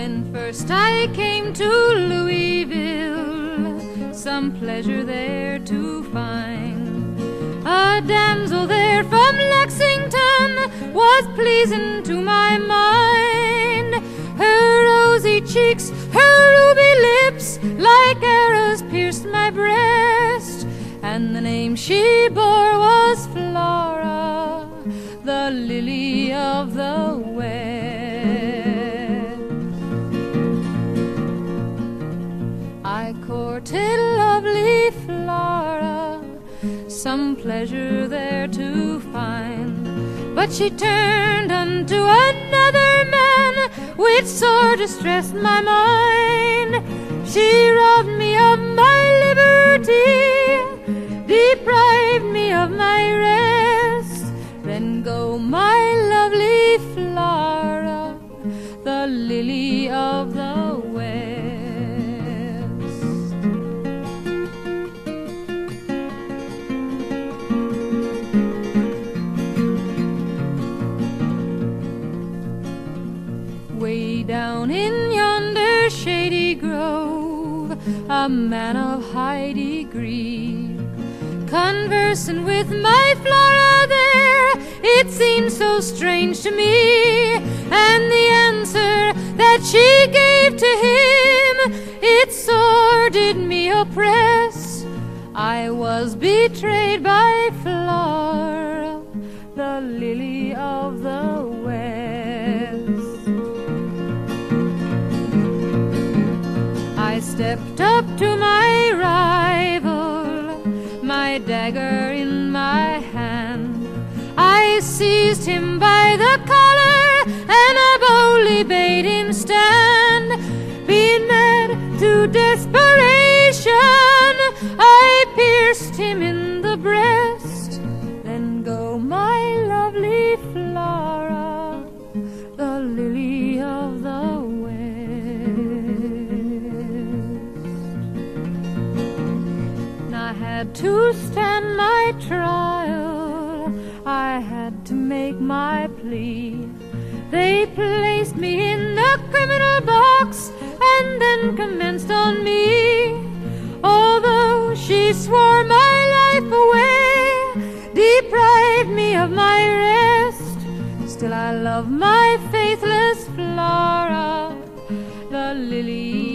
When first I came to Louisville, some pleasure there to find, a damsel there from Lexington was pleasing to my mind. Her rosy cheeks, her ruby lips, like arrows pierced my breast, and the name she bore was Flora, the lily of the West. I courted lovely Flora, some pleasure there to find, but she turned unto another man, which sore distressed my mind. She robbed me of my liberty, deprived me of my rest. Then go my lovely Flora, the lily of the West. Way down in yonder shady grove, a man of high degree, conversing with my Flora there, it seemed so strange to me, and the answer that she gave to him, it sore did me oppress. I was betrayed by Flora, the lily of the West. I stepped up to my rival, my dagger in my hand. I seized him by the collar, and I boldly bade him stand. Being mad to desperation, I pierced him in the breast. Then go my lovely Flora, the lily of the West. I had to stand my trial, I had to make my plea. They placed me in the criminal box and then commenced on me. Although she swore my life away, deprived me of my rest, still I love my faithless Flora, the lily